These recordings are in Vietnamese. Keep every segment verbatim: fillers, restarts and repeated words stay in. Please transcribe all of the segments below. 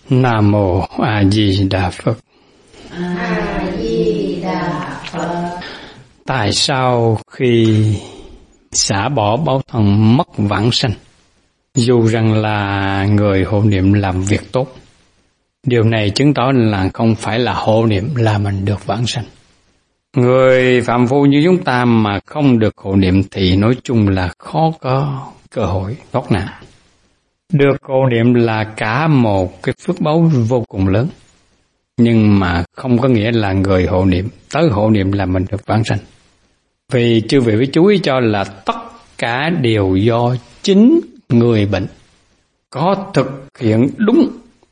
Nam Mô A Di Đà Phật. A Di Đà Phật. Tại sao khi xả bỏ báo thân mất vãng sanh, dù rằng là người hộ niệm làm việc tốt, điều này chứng tỏ là không phải là hộ niệm là mình được vãng sanh. Người phàm phu như chúng ta mà không được hộ niệm thì nói chung là khó có cơ hội thoát nạn. Được hộ niệm là cả một cái phước báu vô cùng lớn, nhưng mà không có nghĩa là người hộ niệm tới hộ niệm là mình được vãng sanh. Vì chư vị phải chú ý cho là tất cả đều do chính người bệnh có thực hiện đúng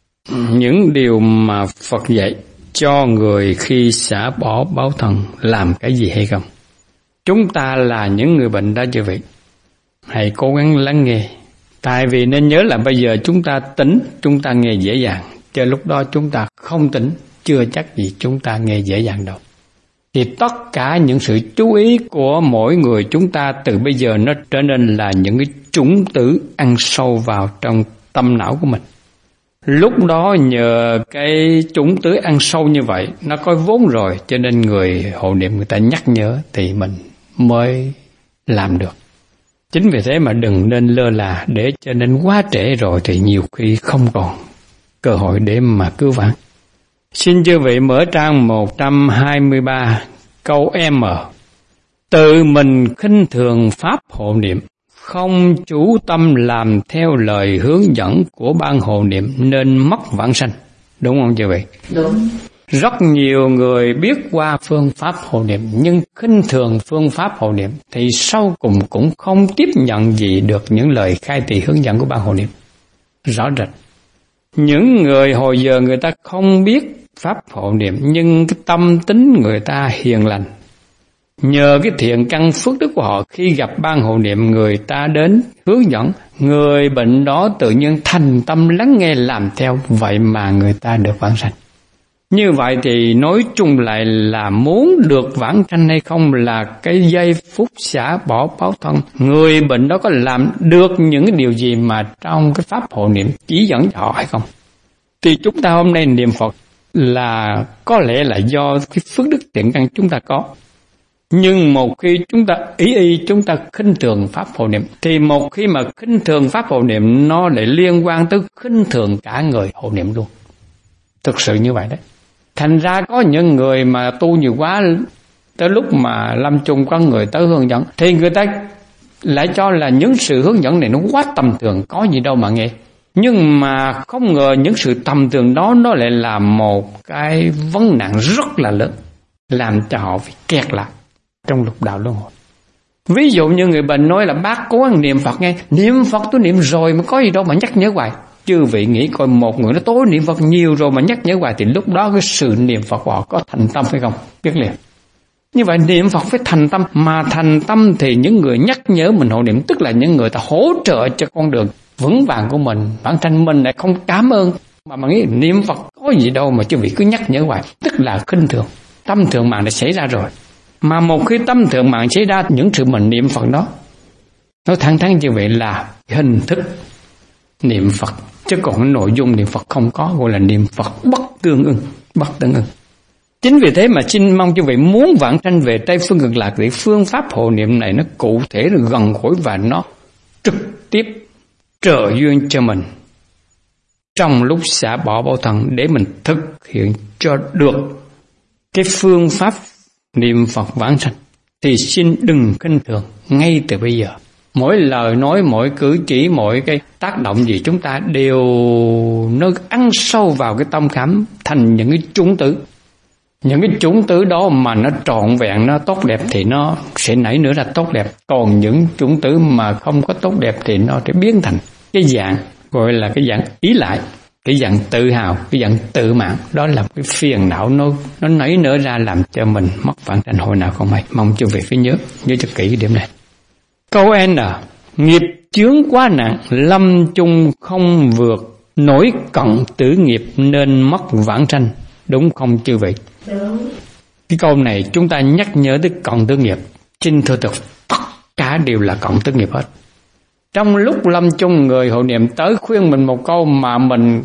những điều mà Phật dạy cho người khi xả bỏ báo thân làm cái gì hay không. Chúng ta là những người bệnh đó chư vị, hãy cố gắng lắng nghe. Tại vì nên nhớ là bây giờ chúng ta tỉnh, chúng ta nghe dễ dàng, chứ lúc đó chúng ta không tỉnh, chưa chắc gì chúng ta nghe dễ dàng đâu. Thì tất cả những sự chú ý của mỗi người chúng ta từ bây giờ nó trở nên là những cái chủng tử ăn sâu vào trong tâm não của mình. Lúc đó nhờ cái chủng tử ăn sâu như vậy, nó có vốn rồi, cho nên người hộ niệm người ta nhắc nhở thì mình mới làm được. Chính vì thế mà đừng nên lơ là, để cho nên quá trễ rồi thì nhiều khi không còn cơ hội để mà cứu vãn. Xin chư vị mở trang một trăm hai mươi ba câu M. Tự mình khinh thường pháp hộ niệm, không chú tâm làm theo lời hướng dẫn của ban hộ niệm nên mất vãng sanh. Đúng không chư vị? Đúng. Rất nhiều người biết qua phương pháp hộ niệm nhưng khinh thường phương pháp hộ niệm thì sau cùng cũng không tiếp nhận gì được những lời khai thị hướng dẫn của ban hộ niệm. Rõ rệt. Những người hồi giờ người ta không biết pháp hộ niệm nhưng cái tâm tính người ta hiền lành. Nhờ cái thiện căn phước đức của họ, khi gặp ban hộ niệm người ta đến hướng dẫn, người bệnh đó tự nhiên thành tâm lắng nghe làm theo, vậy mà người ta được vãng sanh. Như vậy thì nói chung lại là muốn được vãng sanh hay không là cái giây phút xả bỏ báo thân. Người bệnh đó có làm được những cái điều gì mà trong cái pháp hộ niệm chỉ dẫn cho họ hay không? Thì chúng ta hôm nay niệm Phật là có lẽ là do cái phước đức thiện căn chúng ta có. Nhưng một khi chúng ta ý y chúng ta khinh thường pháp hộ niệm, thì một khi mà khinh thường pháp hộ niệm nó lại liên quan tới khinh thường cả người hộ niệm luôn. Thực sự như vậy đấy. Thành ra có những người mà tu nhiều quá, tới lúc mà lâm chung có người tới hướng dẫn thì người ta lại cho là những sự hướng dẫn này nó quá tầm thường, có gì đâu mà nghe. Nhưng mà không ngờ những sự tầm thường đó nó lại là một cái vấn nạn rất là lớn, làm cho họ phải kẹt lại trong lục đạo luân hồi. Ví dụ như người bệnh nói là bác cố gắng niệm Phật nghe, niệm Phật tôi niệm rồi mà có gì đâu mà nhắc nhở hoài. Chư vị nghĩ coi, một người nó tối niệm Phật nhiều rồi mà nhắc nhở hoài thì lúc đó cái sự niệm Phật của họ có thành tâm hay không? Biết liền. Như vậy niệm Phật phải thành tâm, mà thành tâm thì những người nhắc nhở mình hộ niệm tức là những người ta hỗ trợ cho con đường vững vàng của mình. Bản thân mình lại không cảm ơn mà mà nghĩ niệm Phật có gì đâu mà chư vị cứ nhắc nhở hoài, tức là khinh thường. Tâm thượng mạng đã xảy ra rồi. Mà một khi tâm thượng mạng xảy ra, những sự mình niệm Phật đó nó thẳng thắn như vậy là hình thức niệm Phật, chứ còn nội dung niệm Phật không có, gọi là niệm Phật bất tương ưng, bất tương ưng. Chính vì thế mà xin mong quý vị muốn vãng sanh về Tây Phương Cực Lạc thì phương pháp hộ niệm này nó cụ thể, nó gần gũi và nó trực tiếp trợ duyên cho mình trong lúc xả bỏ báo thân để mình thực hiện cho được cái phương pháp niệm Phật vãng sanh. Thì xin đừng khinh thường ngay từ bây giờ. Mỗi lời nói, mỗi cử chỉ, mỗi cái tác động gì chúng ta đều nó ăn sâu vào cái tâm khảm thành những cái chủng tử. Những cái chủng tử đó mà nó trọn vẹn, nó tốt đẹp thì nó sẽ nảy nở ra tốt đẹp. Còn những chủng tử mà không có tốt đẹp thì nó sẽ biến thành cái dạng gọi là cái dạng ý lại, cái dạng tự hào, cái dạng tự mãn. Đó là cái phiền não nó nó nảy nở ra làm cho mình mất vãng sanh hồi nào không hay. Mong quý vị phải nhớ, nhớ cho kỹ cái điểm này. Câu N. Nghiệp chướng quá nặng, lâm chung không vượt nổi cận tử nghiệp nên mất vãng sanh. Đúng không chư vị? Đúng. Cái câu này chúng ta nhắc nhớ tới cận tử nghiệp. Xin thưa thật, tất cả đều là cận tử nghiệp hết. Trong lúc lâm chung người hộ niệm tới khuyên mình một câu mà mình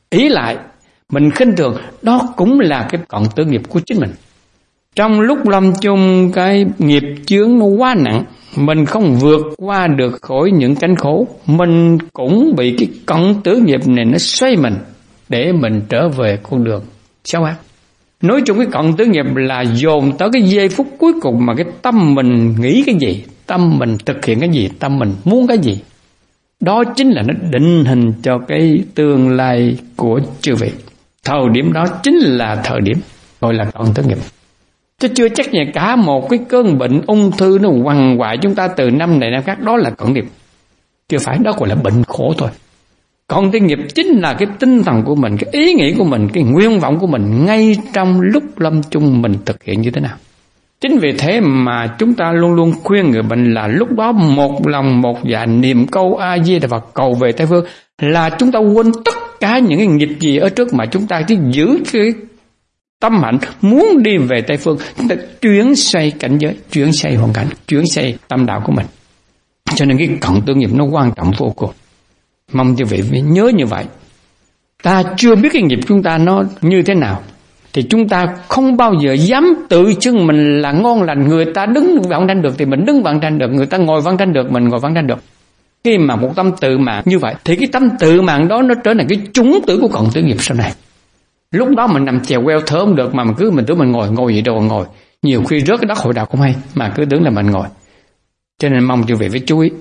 ý lại, mình khinh thường, đó cũng là cái cộng tử nghiệp của chính mình. Trong lúc lâm chung cái nghiệp chướng nó quá nặng, mình không vượt qua được khỏi những cánh khổ, mình cũng bị cái cộng tử nghiệp này nó xoay mình để mình trở về con đường xấu ác. Nói chung cái cộng tử nghiệp là dồn tới cái giây phút cuối cùng mà cái tâm mình nghĩ cái gì, tâm mình thực hiện cái gì, tâm mình muốn cái gì. Đó chính là nó định hình cho cái tương lai của chư vị. Thời điểm đó chính là thời điểm gọi là cộng tử nghiệp. Chứ chưa chắc là cả một cái cơn bệnh ung thư nó quằn quại chúng ta từ năm này năm khác, đó là cộng nghiệp. Chưa phải, đó gọi là bệnh khổ thôi. Cộng tử nghiệp chính là cái tinh thần của mình, cái ý nghĩ của mình, cái nguyện vọng của mình ngay trong lúc lâm chung mình thực hiện như thế nào. Chính vì thế mà chúng ta luôn luôn khuyên người bệnh là lúc đó một lòng một dạ niệm câu A Di Đà Phật cầu về Tây Phương, là chúng ta quên tất cả những cái nghiệp gì ở trước mà chúng ta chỉ giữ cái tâm hạnh muốn đi về Tây Phương. Chúng ta chuyển xoay cảnh giới, chuyển xoay hoàn cảnh, chuyển xoay tâm đạo của mình. Cho nên cái cộng tử nghiệp nó quan trọng vô cùng. Mong quý vị phải nhớ như vậy. Ta chưa biết cái nghiệp chúng ta nó như thế nào thì chúng ta không bao giờ dám tự xưng mình là ngon lành. Người ta đứng vãng sanh được thì mình đứng vãng sanh được, người ta ngồi vãng sanh được mình ngồi vãng sanh được. Khi mà một tâm tự mạng như vậy thì cái tâm tự mạng đó nó trở thành cái chủng tử của cộng tử nghiệp sau này. Lúc đó mình nằm chèo queo thở không được mà mình cứ mình tưởng mình ngồi ngồi gì đâu mà ngồi. Nhiều khi rớt cái đất hội đạo cũng hay mà cứ tưởng là mình ngồi. Cho nên mong quý vị phải chú ý.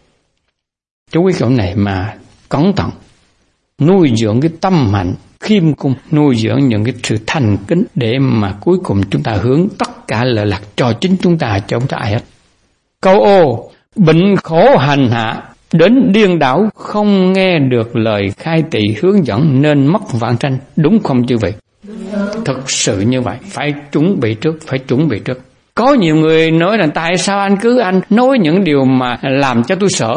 Chú ý cái này mà cẩn thận, nuôi dưỡng cái tâm hạnh khiêm cung, nuôi dưỡng những cái sự thành kính để mà cuối cùng chúng ta hướng tất cả lợi lạc cho chính chúng ta, cho chúng ta ai hết. Câu ô, bệnh khổ hành hạ đến điên đảo, không nghe được lời khai thị hướng dẫn nên mất vãng sanh, đúng không chư vị? Thực sự như vậy, phải chuẩn bị trước, phải chuẩn bị trước. Có nhiều người nói là tại sao anh cứ anh nói những điều mà làm cho tôi sợ.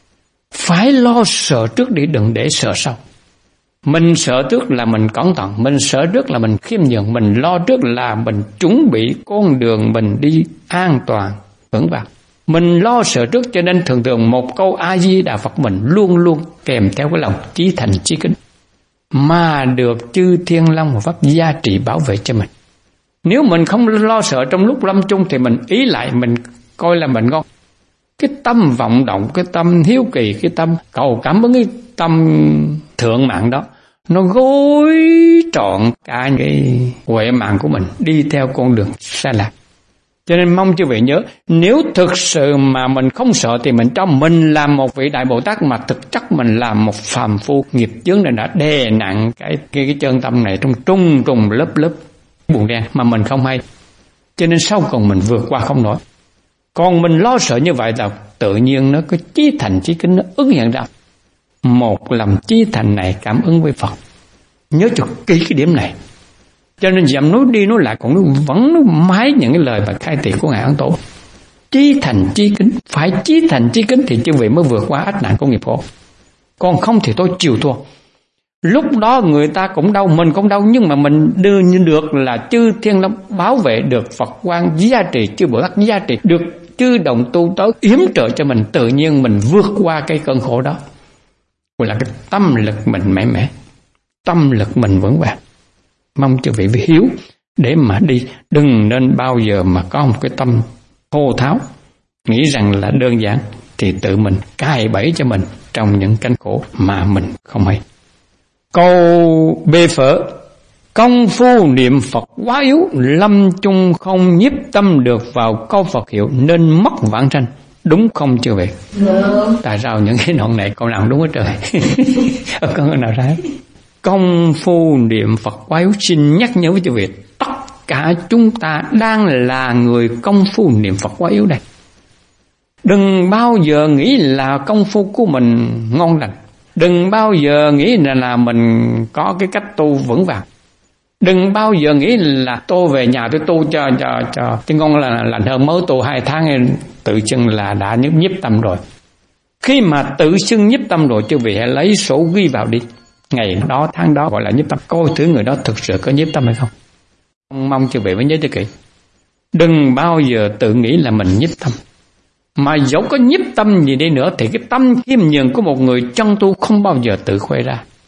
Phải lo sợ trước để đừng để sợ sau. Mình sợ trước là mình cẩn thận, mình sợ trước là mình khiêm nhường, mình lo trước là mình chuẩn bị con đường mình đi an toàn, vững vàng. Mình lo sợ trước cho nên thường thường một câu A Di Đà Phật mình luôn luôn kèm theo cái lòng chí thành chí kính mà được chư Thiên Long và Pháp gia trị bảo vệ cho mình. Nếu mình không lo sợ trong lúc lâm chung thì mình ý lại, mình coi là mình ngon. Cái tâm vọng động, cái tâm hiếu kỳ, cái tâm cầu cảm ứng, cái tâm thượng mạng đó, nó gối trọn cả cái huệ mạng của mình đi theo con đường sai lạc. Cho nên mong quý vị nhớ, nếu thực sự mà mình không sợ thì mình cho mình làm một vị Đại Bồ Tát, mà thực chất mình làm một phàm phu, nghiệp chướng này đã đè nặng cái cái, cái chân tâm này trong trung trùng lớp lớp buồn đen mà mình không hay. Cho nên sau cùng mình vượt qua không nổi. Còn mình lo sợ như vậy là tự nhiên nó có chí thành chí kính nó ứng hiện ra. Một lòng chí thành này cảm ứng với Phật. Nhớ cho kỹ cái điểm này. Cho nên dám nói đi nói lại còn nó vẫn nó mãi những cái lời mà khai thị của Ngài Ấn Tổ. Chí thành chí kính, phải chí thành chí kính thì chư vị mới vượt qua ách nạn của nghiệp khổ. Còn không thì tôi chịu thua. Lúc đó người ta cũng đau, mình cũng đau, nhưng mà mình đưa như được là chư Thiên Long bảo vệ được, Phật Quang gia trì, chư Bồ Tát gia trì, được chư đồng tu tới yểm trợ cho mình, tự nhiên mình vượt qua cái cơn khổ đó. Gọi là cái tâm lực mình mạnh mẽ, tâm lực mình vững vàng. Mong chư vị phải hiếu để mà đi, đừng nên bao giờ mà có một cái tâm thô tháo, nghĩ rằng là đơn giản thì tự mình cài bẫy cho mình trong những cánh khổ mà mình không hay. Câu bê phở, công phu niệm Phật quá yếu, lâm chung không nhiếp tâm được vào câu Phật hiệu nên mất vãng sanh, đúng không chư vị? Được. Tại sao những cái đoạn này câu nào đúng hết trời? Không có nào sai. Công phu niệm Phật quá yếu, xin nhắc nhớ với chư vị, tất cả chúng ta đang là người công phu niệm Phật quá yếu đây. Đừng bao giờ nghĩ là công phu của mình ngon lành. Đừng bao giờ nghĩ là, là mình có cái cách tu vững vàng. Đừng bao giờ nghĩ là tôi về nhà tôi tu cho cho cho chứ ngon là lành hơn, mới tu hai tháng tự xưng là đã nhiếp nhiếp tâm rồi. Khi mà tự xưng nhiếp tâm rồi, chư vị hãy lấy sổ ghi vào đi. Ngày đó tháng đó gọi là nhiếp tâm, coi thử người đó thực sự có nhiếp tâm hay không. Mong chư vị phải nhớ cho kỹ. Đừng bao giờ tự nghĩ là mình nhiếp tâm. Mà dẫu có nhiếp tâm gì đi nữa thì cái tâm khiêm nhường của một người chân tu không bao giờ tự khoe ra.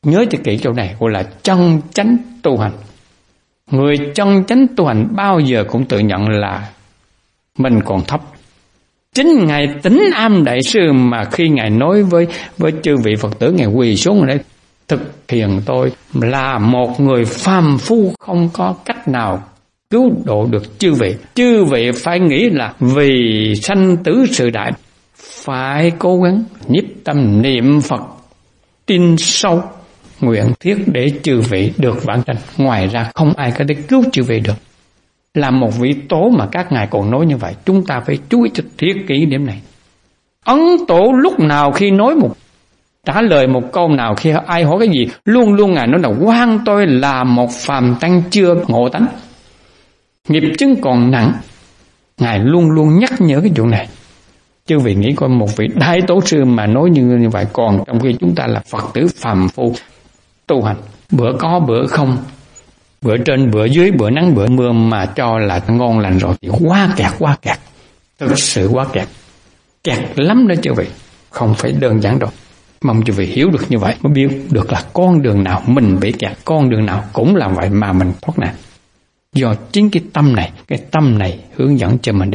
Nhớ cho kỹ chỗ này, gọi là chân chánh tu hành. Người chân chánh tu hành bao giờ cũng tự nhận là mình còn thấp. Chính Ngài Tính Am Đại Sư mà khi Ngài nói với với chư vị Phật tử, Ngài quỳ xuống để thực hiện tôi là một người phàm phu, không có cách nào cứu độ được chư vị. Chư vị phải nghĩ là vì sanh tử sự đại, phải cố gắng nhiếp tâm niệm Phật, tin sâu, nguyện thiết để chư vị được vãng sanh. Ngoài ra không ai có thể cứu chư vị được. Là một vị tổ mà các ngài còn nói như vậy, chúng ta phải chú ý cho thiết kỹ điểm này. Ấn Tổ lúc nào khi nói một trả lời một câu nào, khi ai hỏi cái gì, luôn luôn ngài nói là quan tôi là một phàm tăng chưa ngộ tánh, nghiệp chứng còn nặng. Ngài luôn luôn nhắc nhở cái chuyện này. Chứ vì nghĩ coi, một vị đại tổ sư mà nói như như vậy, còn trong khi chúng ta là Phật tử phàm phu tu hành, bữa có bữa không, bữa trên bữa dưới, bữa nắng bữa mưa mà cho là ngon lành rồi thì quá kẹt quá kẹt, thực sự quá kẹt, kẹt lắm đó chứ vị, không phải đơn giản đâu. Mong quý vị hiểu được như vậy mới biết được là con đường nào mình bị kẹt, con đường nào cũng làm vậy mà mình thoát nạn. Do chính cái tâm này, cái tâm này hướng dẫn cho mình đi.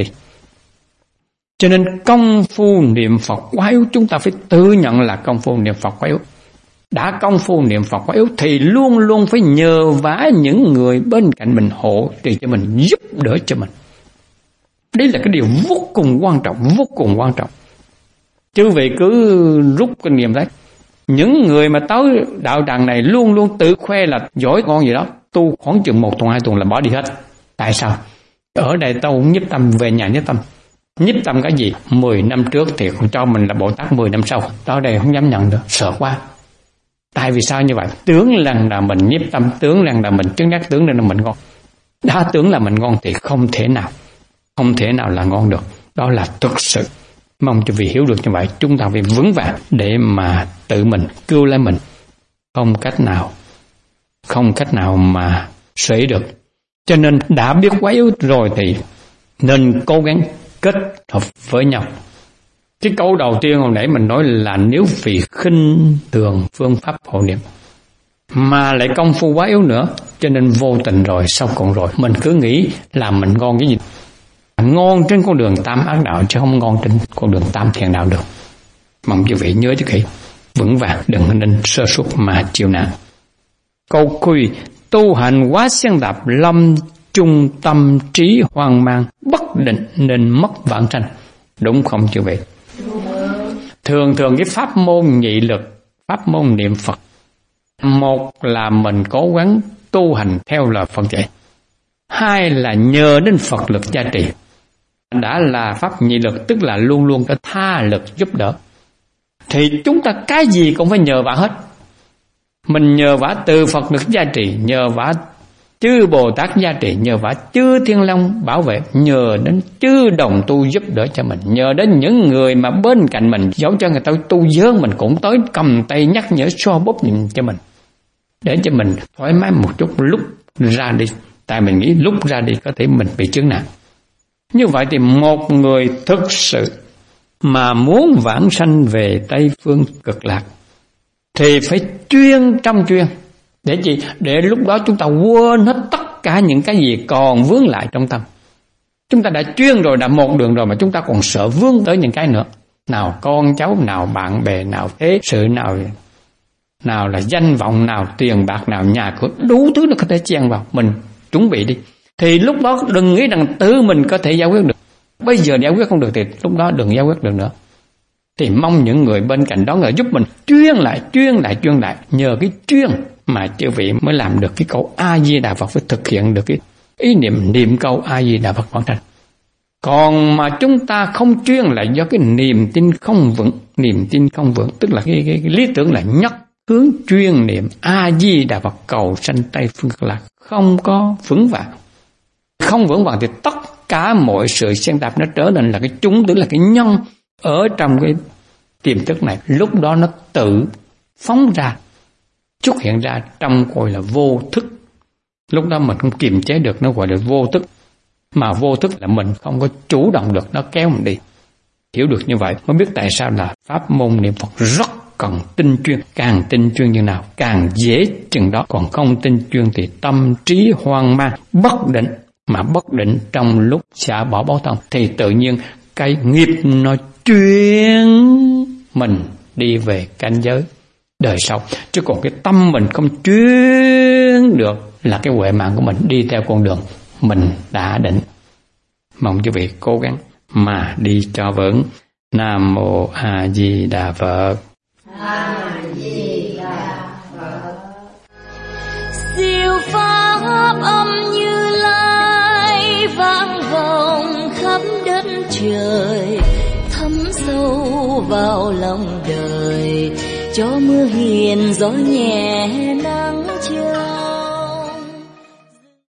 Cho nên công phu niệm Phật quá yếu, chúng ta phải tự nhận là công phu niệm Phật quá yếu. Đã công phu niệm Phật quá yếu thì luôn luôn phải nhờ vả những người bên cạnh mình hộ trì cho mình, giúp đỡ cho mình. Đây là cái điều vô cùng quan trọng, vô cùng quan trọng. Chứ vì cứ rút kinh nghiệm đấy. Những người mà tới đạo tràng này luôn luôn tự khoe là giỏi con gì đó, tu khoảng chừng một tuần hai tuần là bỏ đi hết. Tại sao? Ở đây tao cũng nhiếp tâm, về nhà nhiếp tâm. Nhiếp tâm cái gì? Mười năm trước thì còn cho mình là Bồ Tát, mười năm sau tới đây không dám nhận được, sợ quá. Tại vì sao như vậy? Tưởng rằng là mình nhiếp tâm, tưởng rằng là mình chứng đắc, tưởng rằng là mình ngon. Đã tưởng là mình ngon thì không thể nào, không thể nào là ngon được. Đó là thực sự. Mong cho vị hiểu được như vậy, chúng ta phải vững vàng để mà tự mình cứu lấy mình. Không cách nào, không cách nào mà xử được. Cho nên đã biết quá yếu rồi thì nên cố gắng kết hợp với nhau. Cái câu đầu tiên hồi nãy mình nói là nếu vì khinh thường phương pháp hộ niệm mà lại công phu quá yếu nữa, cho nên vô tình rồi, xong còn rồi mình cứ nghĩ là mình ngon cái gì. Ngon trên con đường tam ác đạo chứ không ngon trên con đường tam thiện đạo được. Mong quý vị nhớ cho kỹ, vững vàng, đừng nên sơ suất mà chịu nạn. Câu cuối, tu hành quá xen tạp, lâm trung tâm trí hoang mang, bất định nên mất vãng sanh. Đúng không quý vị? Thường thường cái pháp môn nhị lực, pháp môn niệm Phật, một là mình cố gắng tu hành theo lời Phật dạy, hai là nhờ đến Phật lực gia trì. Đã là pháp nhị lực, tức là luôn luôn có tha lực giúp đỡ, thì chúng ta cái gì cũng phải nhờ vả hết. Mình nhờ vả từ Phật lực gia trì, nhờ vả chư Bồ Tát gia trì, nhờ vả chư Thiên Long bảo vệ, nhờ đến chư đồng tu giúp đỡ cho mình, nhờ đến những người mà bên cạnh mình, dẫu cho người ta tu dơ mình cũng tới cầm tay nhắc nhở xoa bóp nhìn cho mình, để cho mình thoải mái một chút lúc ra đi. Tại mình nghĩ lúc ra đi có thể mình bị chướng nạn. Như vậy thì một người thực sự mà muốn vãng sanh về Tây Phương Cực Lạc thì phải chuyên trong chuyên. Để gì? Để lúc đó chúng ta quên hết tất cả những cái gì còn vướng lại trong tâm. Chúng ta đã chuyên rồi, đã một đường rồi mà chúng ta còn sợ vướng tới những cái nữa. Nào con cháu, nào bạn bè, nào thế sự, nào nào là danh vọng, nào tiền bạc, nào nhà cửa, đủ thứ nó có thể chen vào. Mình chuẩn bị đi. Thì lúc đó đừng nghĩ rằng tự mình có thể giải quyết được. Bây giờ giải quyết không được thì lúc đó đừng giải quyết được nữa. Thì mong những người bên cạnh đó người giúp mình chuyên lại, chuyên lại, chuyên lại. Nhờ cái chuyên mà chư vị mới làm được cái câu A-di-đà Phật, phải thực hiện được cái ý niệm niệm câu A-di-đà Phật vãng sanh. Còn mà chúng ta không chuyên là do cái niềm tin không vững, niềm tin không vững, tức là cái, cái, cái lý tưởng là nhất hướng chuyên niệm A-di-đà Phật cầu sanh Tây Phương Cực Lạc, không có vững vàng. Không vững vàng thì tất cả mọi sự xen tạp nó trở nên là cái chúng, tức là cái nhân ở trong cái tiềm thức này. Lúc đó nó tự phóng ra, xuất hiện ra trong gọi là vô thức. Lúc đó mình không kiềm chế được, nó gọi là vô thức. Mà vô thức là mình không có chủ động được, nó kéo mình đi. Hiểu được như vậy mới biết tại sao là pháp môn niệm Phật rất cần tinh chuyên, càng tinh chuyên như nào càng dễ chừng đó, còn không tinh chuyên thì tâm trí hoang mang bất định, mà bất định trong lúc xả bỏ báo thân thì tự nhiên cái nghiệp nó chuyên mình đi về cảnh giới đời sau. Chứ còn cái tâm mình không chuyên được là cái huệ mạng của mình đi theo con đường mình đã định. Mong quý vị cố gắng mà đi cho vững. Nam mô A Di Đà Phật. A Di Đà Phật. Siêu pháp âm Như Lai vang vọng khắp đất trời, thấm sâu vào lòng đời, cho mưa hiền gió nhẹ